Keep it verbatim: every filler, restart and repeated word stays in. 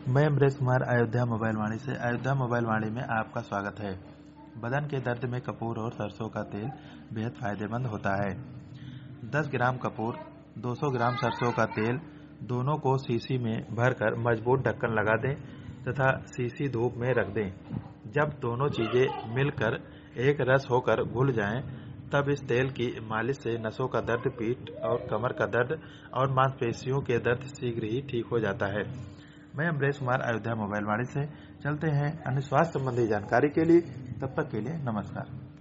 मैं अमरेश कुमार अयोध्या मोबाइल वाणी से अयोध्या मोबाइल वाणी में आपका स्वागत है। बदन के दर्द में कपूर और सरसों का तेल बेहद फायदेमंद होता है। दस ग्राम कपूर, दो सौ ग्राम सरसों का तेल, दोनों को शीशी में भरकर मजबूत ढक्कन लगा दें तथा शीशी धूप में रख दें। जब दोनों चीजें मिलकर एक रस होकर घुल जाएं, तब इस तेल की मालिश से नसों का दर्द, पीठ और कमर का दर्द और मांसपेशियों के दर्द शीघ्र ही ठीक हो जाता है। मैं अमरेश कुमार अयोध्या मोबाइल वाणी से। चलते हैं अन्य स्वास्थ्य संबंधी जानकारी के लिए। तब तक के लिए नमस्कार।